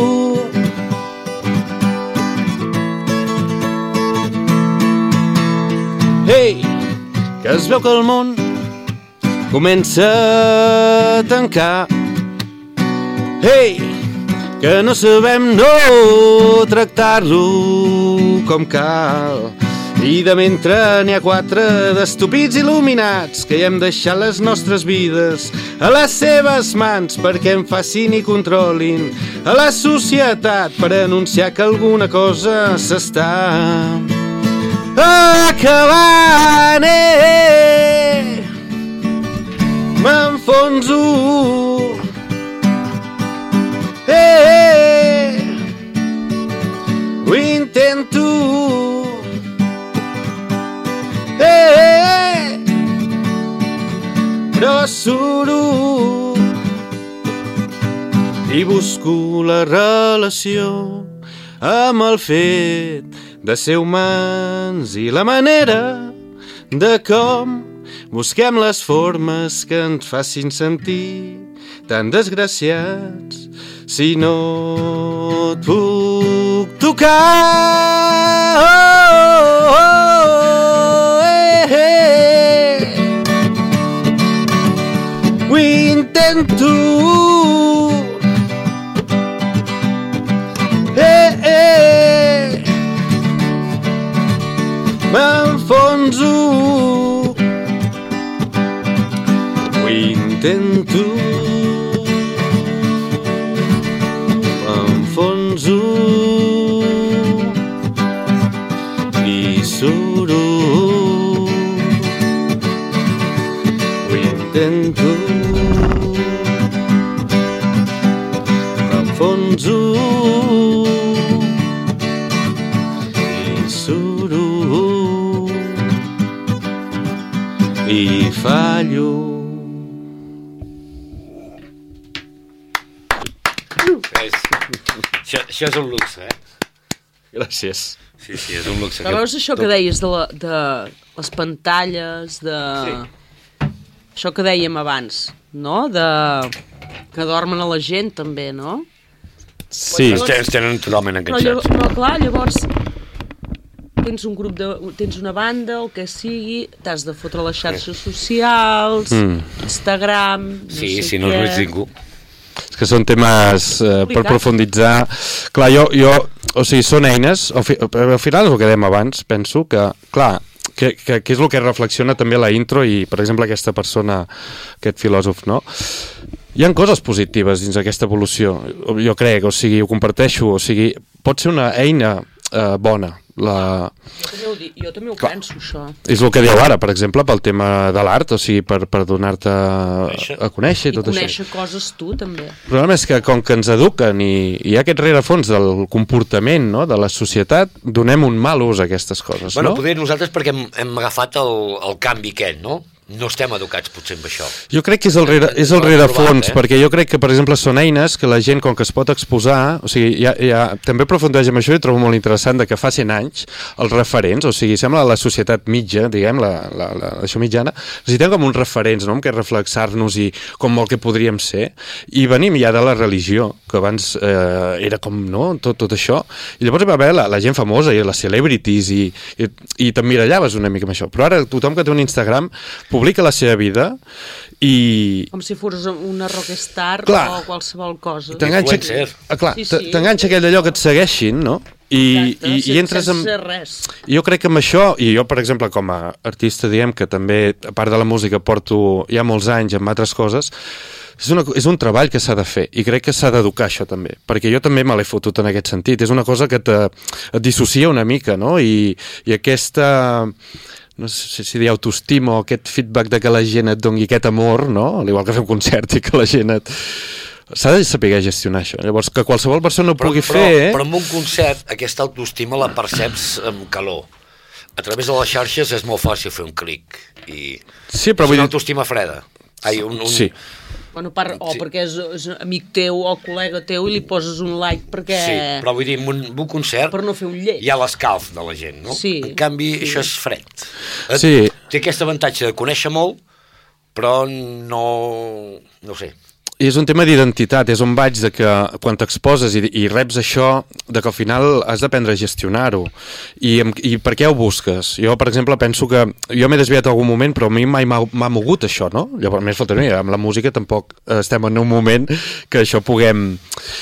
I: Hey, que es veu que el món comença a tancar. Hey, que no sabem no tractar-lo com cal. I de mentre n'hi ha quatre d'estúpids il·luminats que hi hem deixat les nostres vides a les seves mans perquè en facin i controlin a la societat per anunciar que alguna cosa s'està acabant. Eh, m'enfonso. Eh, ho intento. la relació amb el fet de ser humans i la manera de com busquem les formes que ens facin sentir tan desgraciats si no et puc tocar. Oh, oh, eh, eh. Ho intento. Eh, eh. M'enfonso. Ho intento. M'enfonso. I suro. Ho intento. M'enfonso. I suro. I fallo.
C: Això, això és un luxe, eh?
I: Gràcies.
C: Sí, sí, és un luxe.
D: Però veus això que deies de, la, de les pantalles, de... Sí. Això que dèiem abans, no? De... que dormen a la gent, també, no?
I: Sí.
C: Ens tenen, ens tenen totalment enganxats.
D: Però, però clar, llavors tens un grup de... tens una banda, el que sigui, t'has de fotre les xarxes socials, mm. Instagram... No
C: sí,
D: sé
C: si no, no ets ningú.
I: És que són temes eh, per profunditzar. Clar, jo, jo, o sigui, són eines, al, fi, al final és el que dèiem abans, penso que, clar, que, que, que és el que reflexiona també la intro i, per exemple, aquesta persona, aquest filòsof, no? Hi ha coses positives dins aquesta evolució, jo crec, o sigui, ho comparteixo, o sigui, pot ser una eina eh, bona. La...
D: Jo també ho, dic, jo també ho penso, això.
I: És el que diu ara, per exemple, pel tema de l'art, o sigui, per, per donar-te a, a conèixer i tot això.
D: I conèixer coses tu, també.
I: El problema és que com que ens eduquen i hi ha aquest rerefons del comportament, no?, de la societat, donem un mal ús a aquestes coses,
C: bueno,
I: no?
C: Potser nosaltres perquè hem, hem agafat el, el canvi aquest, no? No estem educats potser amb això.
I: Jo crec que és el, rere, és el rerefons, eh? Perquè jo crec que, per exemple, són eines que la gent, com que es pot exposar, o sigui, ja, ja, també aprofundeix en això i trobo molt interessant de que fa cent anys els referents, o sigui, sembla la societat mitja, diguem, la, la, la, això mitjana, necessitem com uns referents, no?, amb què reflexar-nos i com molt que podríem ser, i venim ja de la religió, que abans eh, era com, no?, tot, tot això, i llavors va haver la, la gent famosa i les celebrities i, i, i t'emmirallaves una mica amb això, però ara tothom que té un Instagram publica la seva vida i...
D: Com si fos una rockstar
I: clar,
D: o qualsevol cosa.
I: T'enganxa sí, sí. aquell d'allò que et segueixin, no? I,
D: exacte,
I: i,
D: sense,
I: i entres en...
D: sense res.
I: Jo crec que amb això, i jo per exemple com a artista diem que també, a part de la música, porto ja molts anys amb altres coses, és, una, és un treball que s'ha de fer i crec que s'ha d'educar això també, perquè jo també me l'he fotut en aquest sentit, és una cosa que te, et dissocia una mica, no? I, i aquesta... no sé si dir autoestima o aquest feedback de que la gent et doni aquest amor, no? Al igual que fer un concert i que la gent et... S'ha de saber gestionar això. Llavors, que qualsevol persona ho pugui
C: però,
I: fer...
C: Però, però en un concert aquesta autoestima la perceps amb calor. A través de les xarxes és molt fàcil fer un clic. I...
I: Sí, però
C: és
I: vull
C: una
I: dir...
C: autoestima freda. Ai, un, un...
I: Sí.
D: Bueno, per, o sí. perquè és, és amic teu o col·lega teu i li poses un like perquè...
C: Sí, però vull dir, en un, en un concert
D: per no fer un lleig.
C: hi ha l'escalf de la gent, no?
D: Sí.
C: En canvi,
D: sí.
C: això és fred.
I: Sí.
C: Té aquest avantatge de conèixer molt, però no... no ho sé.
I: I és un tema d'identitat, és on vaig de que quan t'exposes i, i reps això, de que al final has d'aprendre a gestionar-ho. I, I per què ho busques? Jo, per exemple, penso que jo m'he desviat algun moment, però a mi mai m'ha mogut això, no? Llavors, més faltaria, amb la música tampoc estem en un moment que això puguem...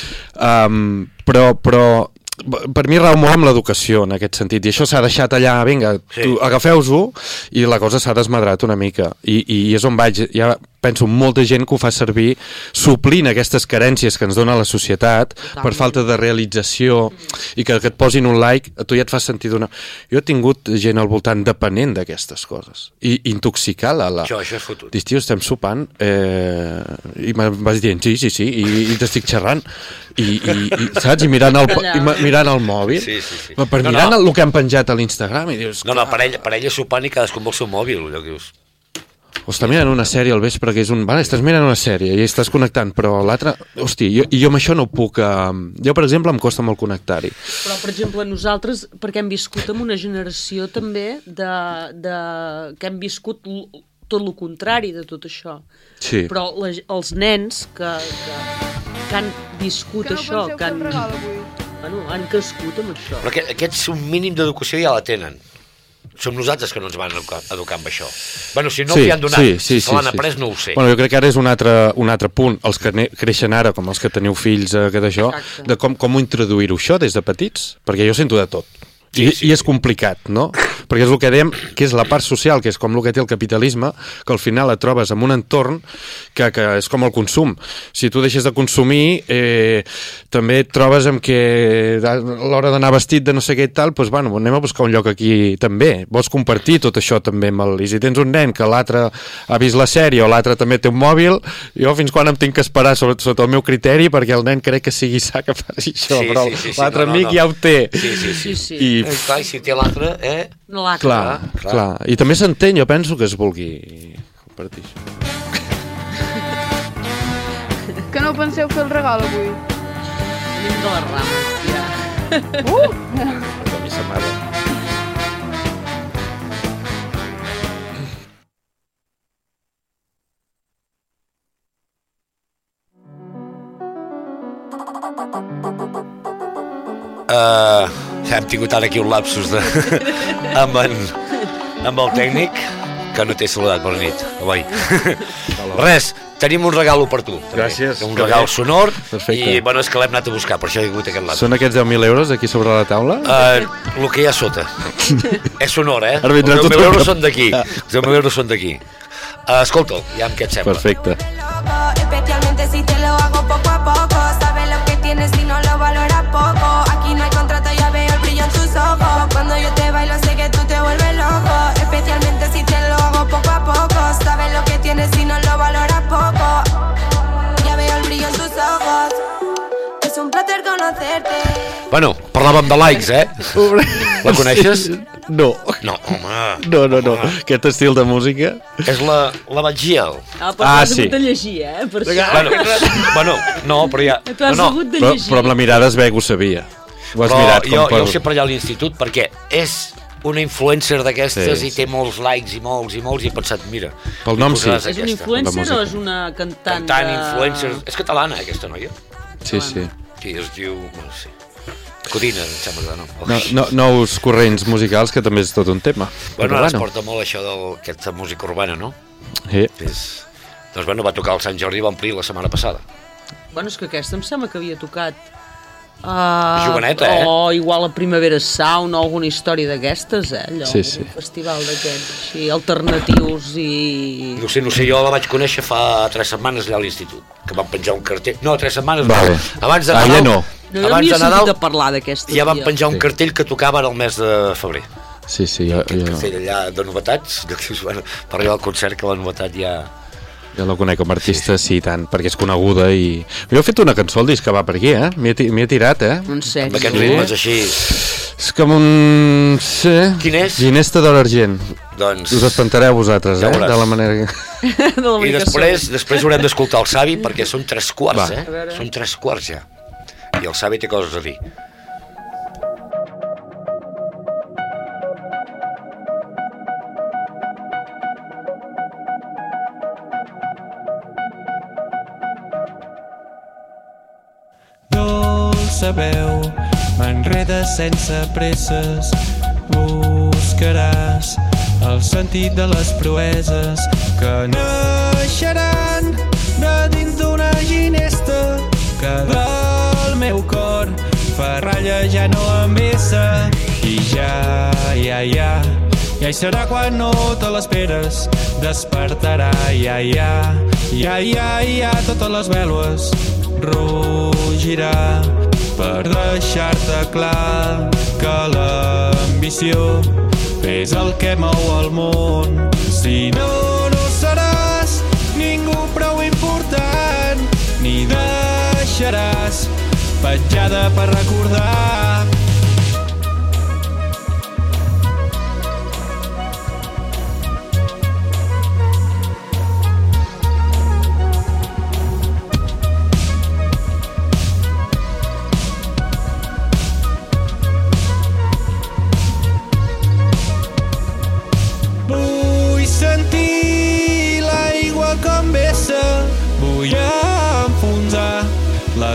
I: Um, però, però per mi rau molt amb l'educació en aquest sentit, i això s'ha deixat allà, vinga, sí. agafeu-ho, i la cosa s'ha desmadrat una mica, I, i és on vaig, ja penso molta gent que ho fa servir suplint aquestes carències que ens dona la societat Totalment. per falta de realització i que, que et posin un like, a tu ja et fa sentir d'una... Jo he tingut gent al voltant depenent d'aquestes coses i intoxicar la... la...
C: Això, això és fotut.
I: Dius, tio, estem sopant eh... i em vas dient sí, sí, sí, i, i t'estic xerrant i, i, i, saps? I mirant el, i mirant el mòbil
C: sí, sí, sí.
I: per
C: no,
I: mirant
C: no.
I: el que han penjat a l'Instagram i dius...
C: No, no, per ella, per ella sopant i cadascun vol el seu mòbil, allò que dius...
I: o està mirant una sèrie al vespre, que és un... Vale, estàs mirant una sèrie i estàs connectant, però l'altre... Hosti, jo, jo amb això no puc... Uh... Jo, per exemple, em costa molt connectar-hi.
D: Però, per exemple, nosaltres, perquè hem viscut en una generació també de, de... que hem viscut tot el contrari de tot això.
I: Sí.
D: Però la, els nens que, que, que han viscut
L: que no
D: això, que han, bueno, han crescut amb això.
C: Però aquest, aquests un mínim d'educació ja la tenen. Som nosaltres que no ens van educar, educar amb això. Bueno, si no
I: sí,
C: els hi han donat,
I: sí, sí,
C: si se l'han
I: sí,
C: après,
I: sí.
C: no ho sé.
I: Bueno, jo crec que ara és un altre, un altre punt. Els que creixen ara, com els que teniu fills, eh, que d'això, de com, com introduir-ho això des de petits, perquè jo sento de tot. I, sí, sí, i és complicat, no? Perquè és el que dèiem, que és la part social, que és com el que té el capitalisme, que al final et trobes en un entorn que, que és com el consum. Si tu deixes de consumir, eh, també et trobes amb que a l'hora d'anar vestit de no sé què i tal, doncs, bueno, anem a buscar un lloc aquí també. Vols compartir tot això també amb el... I si tens un nen que l'altre ha vist la sèrie o l'altre també té un mòbil, jo fins quan em tinc que esperar sota, sota el meu criteri perquè el nen crec que sigui sa que faci això,
C: sí,
I: però
C: sí, sí, sí,
I: l'altre
C: no, no,
I: amic
C: no.
I: ja ho té.
C: Sí, sí, sí.
D: sí.
I: I
C: I, clar, i si té l'altre, eh?
D: No l'altre.
I: Clar, clar, clar. I també s'entén, jo penso que es vulgui compartir això.
L: Que no penseu fer el regal avui?
D: Venim de les rames, ja.
L: Uh!
I: A mi sa mare.
C: Uh, hem tingut ara aquí un lapsus de... amb, en... amb el tècnic que no t'he saludat, bona nit. Avui. Res, tenim un regalo per tu. També.
I: Gràcies.
C: Un regal sonor.
I: Perfecte.
C: I bueno, és que l'hem anat a buscar, per això he hagut aquest lapsus.
I: Són aquests deu mil euros aquí sobre la taula?
C: Uh, el que hi ha sota. És sonor, eh?
I: Ara
C: Els
I: vindrà
C: deu
I: tot
C: mil
I: el
C: euros
I: cap.
C: són d'aquí. Els deu mil euros són d'aquí. Uh, Escolta'l, ja amb què et sembla.
I: Perfecte.
M: Especialmente si te lo hago poco a poco. Sabes lo que tienes y no lo valoras poco. Aquí no hay contrato, ya veo el brillo en tus ojos. Cuando yo te bailo sé que tú te vuelves loco. Especialmente si te lo hago poco a poco. Sabes lo que tienes y no lo valoras poco. Ya veo el brillo en tus ojos. Es un placer conocerte.
C: Bueno, parlàvem de likes, eh? La coneixes?
I: No.
C: No, home.
I: No, no, no. Aquest estil de música...
C: És la, la Batgiel.
D: Ah, però
I: Ah,
D: t'ho has
I: sí.
D: hagut de llegir, eh? Per això.
C: Bueno, bueno, no, però ja...
D: T'ho has
C: no, no.
D: hagut de
I: Però,
D: llegir.
I: però amb la mirada es ve que ho sabia. Ho has
C: Però
I: mirat com
C: jo,
I: per...
C: jo ho sé per allà a l'institut perquè és una influencer d'aquestes
I: Sí,
C: i té molts likes i molts i molts i he pensat, mira...
I: Pel nom sí.
C: posaràs
D: És una
C: aquesta.
D: influencer
I: La
D: o és una cantant?
C: Cantant,
D: de...
C: influencer... És catalana, aquesta noia.
I: Sí, sí.
C: Sí, es diu... No sé. Codina, em sembla que no.
I: No, no, nous corrents musicals, que també és tot un tema.
C: Bueno, ara es
I: Urbano.
C: porta molt això d'aquesta música urbana, no?
I: Sí.
C: És... Doncs bueno, va tocar el Sant Jordi i va omplir la setmana passada.
D: Bueno, és que aquesta em sembla que havia tocat... Uh,
C: Joveneta, eh?
D: O igual a Primavera Sound o alguna història d'aquestes, eh? Allò,
I: Sí, sí.
D: un festival d'aquests així, alternatius i...
C: No sé, no sé, jo la vaig conèixer fa tres setmanes allà a l'institut, que van penjar un cartell... No, tres setmanes
I: Vale.
C: no. Abans de
I: Ah,
C: Nadal...
I: ja no.
D: No, jo
C: abans
D: havia
C: de Nadal
D: sentit a parlar d'aquesta.
C: ja van
D: tia.
C: penjar un
I: Sí.
C: cartell que tocava el mes de febrer.
I: Sí, sí, jo,
C: Aquest
I: jo,
C: cartell allà de novetats, que dius, bueno, per arribar al concert que la novetat ja...
I: jo la conec com a artista, sí, sí, tant, perquè és coneguda i... Jo he fet una cançó al disc que va per aquí, eh? M'hi he, ti- m'hi he tirat, eh?
D: En sèrio?
C: Amb aquests ritmes així...
I: És com un... Sí.
C: Quin és?
I: Ginesta d'or argent.
C: Doncs...
I: Us espantareu vosaltres,
C: Ja
I: eh?
C: veuràs.
I: De la manera que...
D: de la
C: I
D: manera que
C: després,
D: sou.
C: després haurem d'escoltar el Savi perquè són tres quarts,
I: Va.
C: eh?
D: A veure.
C: Són tres quarts ja. I el Savi té coses a dir.
H: Dolça veu, m'enreda sense presses, buscaràs el sentit de les proeses que naixeran de dins d'una ginesta que del meu cor fa ratlla ja no em vessa i ja, ja, ja ja hi serà quan no te l'esperes despertarà, ja, ja ja, ja, ja totes les vèlues rugirà per deixar-te clar que l'ambició és el que mou el món. Si no, no seràs ningú prou important, ni deixaràs petjada per recordar.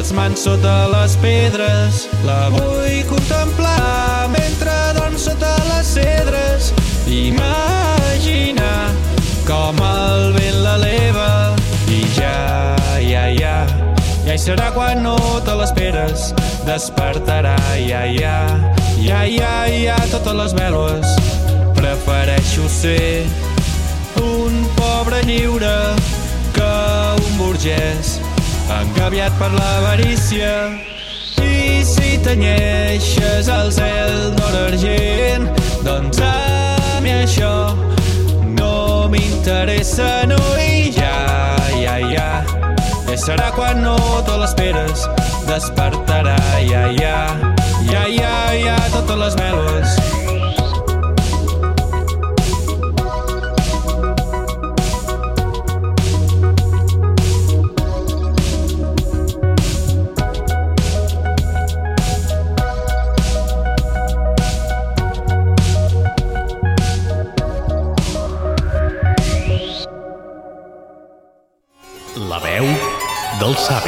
H: les mans sota les pedres. La vull contemplar mentre dorm sota les cedres. Imaginar com el vent l'eleva i ja, ja, ja, ja hi serà quan no te l'esperes. Despertarà, ja, ja, ja, ja, ja, totes les vèlues. Prefereixo ser un pobre lliure que un burgès engabiat per l'avarícia. I si tenyeixes el cel d'or argent, doncs a mi això no m'interessa, no, i ja, ja, ja, ja serà quan no te l'esperes. Despertarà, ja, ja, ja, ja, ja, totes les vèlues.
N: La veu del savi.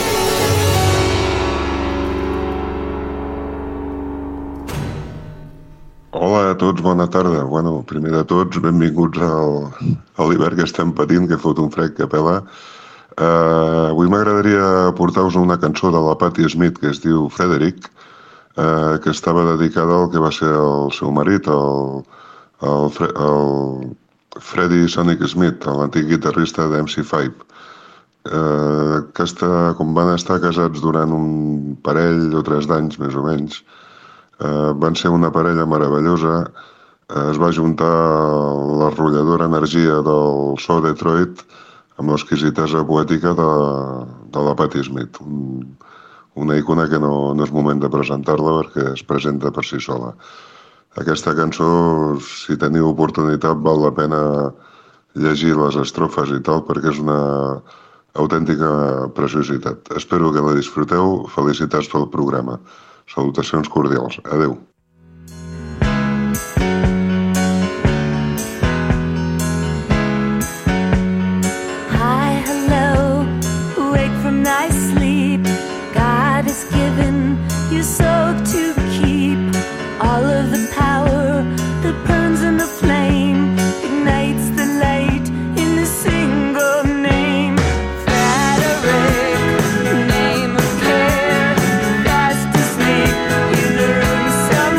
O: Hola a tots, bona tarda. Bueno, primer de tots, benvinguts al, a l'hivern que estem patint, que fot un fred que pela. Uh, avui m'agradaria portar-vos una cançó de la Patti Smith que es diu Frederick, uh, que estava dedicada al que va ser el seu marit, el, el, Fre el Freddie Sonic Smith, l'antic guitarrista d'M C cinc. Uh, que està, com van estar casats durant un parell o tres d'anys, més o menys, uh, van ser una parella meravellosa. Uh, es va juntar l'arrolladora energia del so Detroit amb l'exquisitesa poètica de, de la Patti Smith, un, una icona que no, no és moment de presentar-la perquè es presenta per si sola. Aquesta cançó, si teniu oportunitat, val la pena llegir les estrofes i tal, perquè és una autèntica preciositat. Espero que la disfruteu. Felicitats pel programa. Salutacions cordials. Adeu.
P: Hi, hello, awake from thy sleep. God has given you soul to keep. All of the power that burns in the flame ignites the light in a single name. Frederick, name of care, fast asleep in a room somewhere.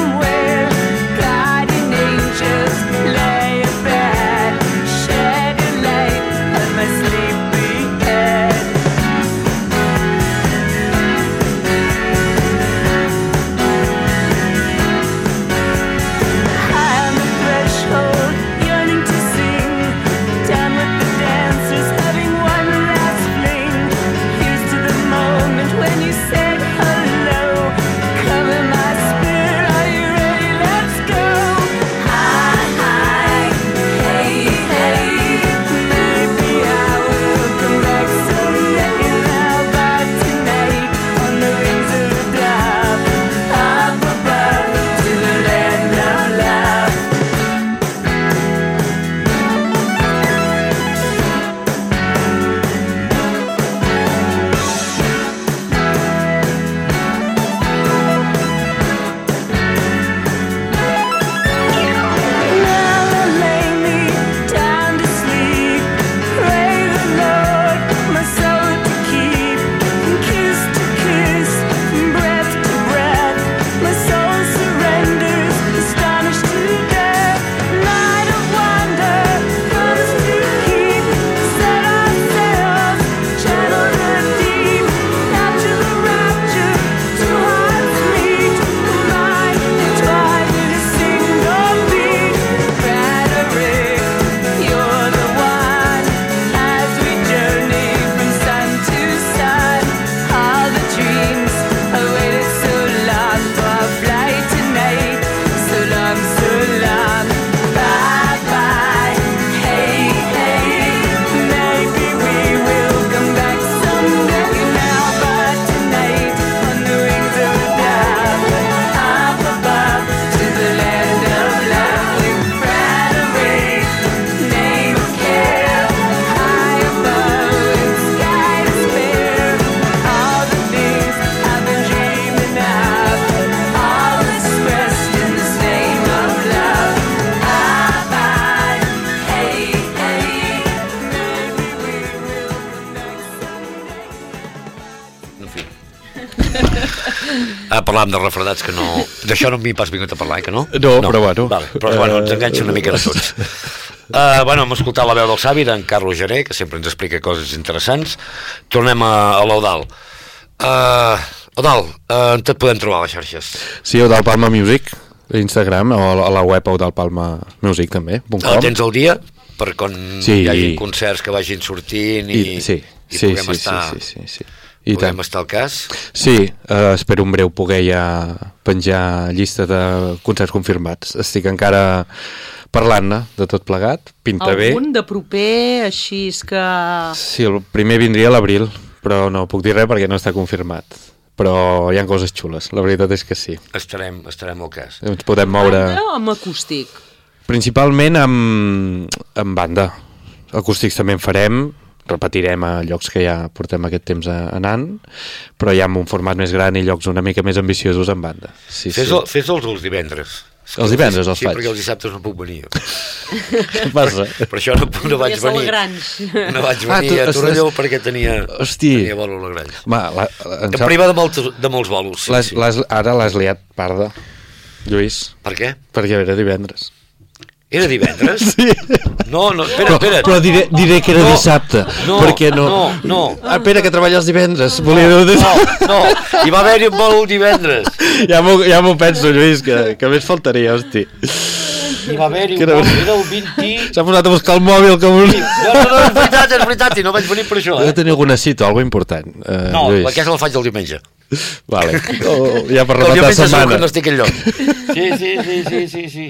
C: Ah, parlàvem de refredats, que no... D'això no m'hi pas vingut a parlar, eh, que no?
I: No, no. però bueno.
C: Vale, però bueno, ens enganxa una mica de tots. Uh, bueno, hem escoltat la veu del Savi, d'en Carlos Gené, que sempre ens explica coses interessants. Tornem a, a l'Eudal. Uh, Eudal, uh, on et podem trobar a les xarxes?
I: Sí, Eudal Palma Music, a Instagram, o a la web Eudal Palma Music també.
C: El tens al dia? Per quan
I: sí.
C: hi hagi concerts que vagin sortint i,
I: I, sí.
C: i
I: sí,
C: puguem
I: sí,
C: estar...
I: Sí, sí, sí, sí. I
C: Podem
I: tant.
C: estar al cas?
I: Sí, uh, espero en breu poder ja penjar llista de concerts confirmats. Estic encara parlant-ne de tot plegat, pinta
D: Algun
I: bé.
D: Algun de proper, així és que...
I: Sí, el primer vindria a l'abril, però no puc dir res perquè no està confirmat. Però hi ha coses xules, la veritat és que sí.
C: Estarem, estarem al cas.
I: Ens podem moure...
D: Banda o amb acústic?
I: Principalment amb, amb banda. Acústics també en farem, repetirem a llocs que ja portem aquest temps anant, però ja amb un format més gran i llocs una mica més ambiciosos en banda. Sí,
C: fes,
I: sí.
C: El, fes els els divendres.
I: Els divendres els
C: sí,
I: faig.
C: Sí, perquè els dissabtes no puc venir.
I: Què passa?
C: Per això no, no vaig venir. No vaig venir ah, tu, a Torelló es... perquè tenia,
I: Hosti.
C: tenia vol a la Granja.
I: Ma, la, la,
C: em priva de, molts, de molts bolos. Sí,
I: les,
C: sí.
I: Les, ara l'has liat parda, Lluís.
C: Per què?
I: Perquè era divendres.
C: Era divendres?
I: Sí.
C: No, no, espera, espera.
I: Però, però diré, diré que era
C: no,
I: dissabte.
C: No,
I: perquè no.
C: No, no.
I: Ah, espera, que treballes divendres.
C: No, no, no. Hi va haver-hi un vol divendres.
I: Ja m'ho ja penso, Lluís, que, que més faltaria, hosti.
C: Hi va haver-hi un vol, era el vint...
I: S'ha posat a buscar el mòbil com un...
C: Sí. No, no, no, és veritat, és veritat, i no vaig venir per això.
I: Eh?
C: Eh?
I: He de tenir alguna cita, alguna important. Uh,
C: no,
I: Lluís.
C: perquè la faig el diumenge.
I: Vale. Oh, ja per rematar
C: la setmana. El diumenge
I: setmana.
C: segur que no estic enlloc. Sí, sí, sí, sí, sí, sí.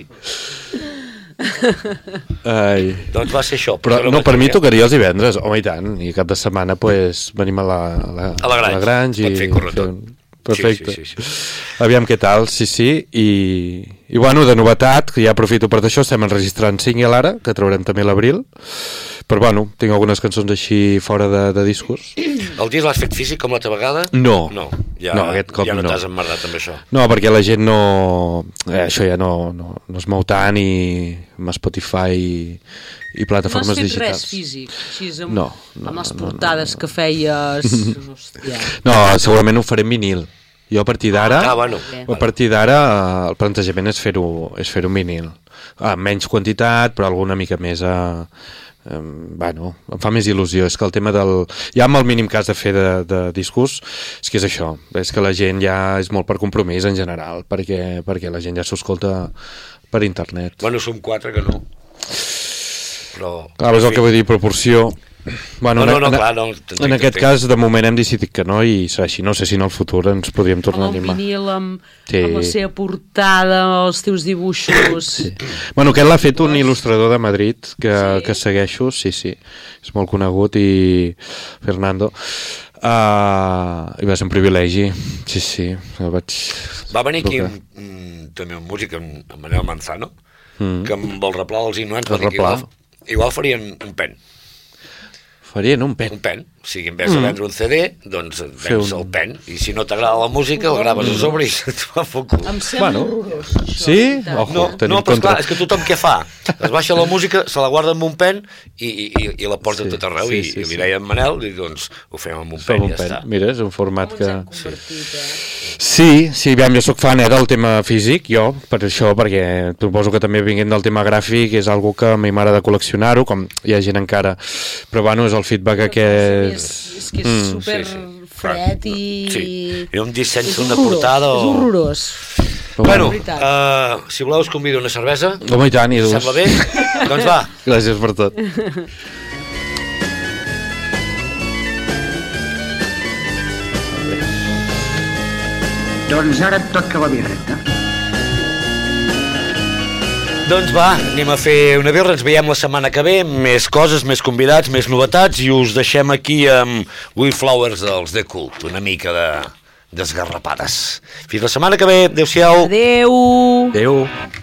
I: Ai.
C: Doncs va ser això.
I: Però no, per mi tocaria els divendres, home, i tant, i cap de setmana pues, venim a la, a la,
C: a la Grange,
I: a la Grange
C: pot fer corretor.
I: Perfecte.
C: Sí, sí, sí, sí.
I: Aviam què tal, sí, sí, i, i bueno, de novetat, que ja aprofito per això, estem enregistrant single ara, que traurem també a l'abril, però bueno, tinc algunes cançons així fora de, de discos.
C: El disc l'has fet físic com l'altra vegada?
I: No.
C: No, ja
I: no, aquest cop
C: ja no,
I: no
C: t'has emmerdat amb això.
I: No, perquè la gent no... Eh, això ja no, no, no es mou tant i amb Spotify i, i plataformes digitals.
D: No has fet res físic? Així amb,
I: no, no,
D: amb les
I: no,
D: portades no, no, no. que feies... Hòstia.
I: No, segurament ho faré en vinil. Jo a partir d'ara,
C: ah, bueno.
I: a partir d'ara el plantejament és fer-ho és fer-ho en vinil. A menys quantitat, però alguna mica més a... Um, bueno, em fa més il·lusió. És que el tema del... Ja amb el mínim que has de fer de, de discos, és que és això. És que la gent ja és molt per compromís en general, perquè, perquè la gent ja s'ho escolta per internet.
C: Bueno, som quatre que no. Però...
I: Clar, és el que vull dir, proporció... Bueno,
C: no, no, no,
I: en,
C: clar, no,
I: en aquest cas, de moment hem decidit que no i serà així. No sé si en el futur ens podríem tornar a animar.
D: Amb el vinil, amb, sí. amb la seva portada, els teus dibuixos...
I: Sí. Bueno, aquest l'ha fet un il·lustrador de Madrid que, sí. que segueixo, sí, sí. És molt conegut i... Fernando. Uh, I va ser un privilegi, sí, sí. El vaig...
C: Va venir aquí un, un, també un músic, en Manel Manzano, mm. que amb el replà dels ignorants va dir que igual, igual farien un pen.
I: Farien un pen.
C: Un pen. O sigui, en vez de vendre un C D, doncs vens un... el pen. I si no t'agrada la música, el graves a sobre i se't fa foc.
D: Em sembla bueno. horrorós, això.
I: Sí? Ojo,
C: no, no però esclar, és que tothom què fa? Es baixa la música, se la guarda amb un pen i, i, i la porta sí, tot arreu. Sí, sí, I, i li deia en Manel, i doncs ho fem amb un Som pen i ja pen. Està.
I: Mira, és un format que...
D: Sí. Eh?
I: Sí, sí, aviam, jo soc fan eh, del tema físic, jo, per això, perquè suposo que també vinguent del tema gràfic és algo que a mi m'agrada col·leccionar-ho, com hi ha gent encara, però bueno, és el feedback aquest...
D: És, és que és mm. super sí, sí. fred i...
C: Sí, i un disseny d'una portada...
D: O... És horrorós.
C: Però bueno, uh, si voleu us convido una cervesa.
I: Home, i tant, i dos.
C: Sembla bé? Doncs va.
I: Gràcies per tot.
Q: Doncs ara et toca la birreta.
C: Doncs va, anem a fer una birra, ens veiem la setmana que ve, més coses, més convidats, més novetats, i us deixem aquí amb Wildflowers dels The Cult, una mica de desgarrapades. Fins la setmana que ve, adeu-siau.
D: Adeu.
I: Adeu.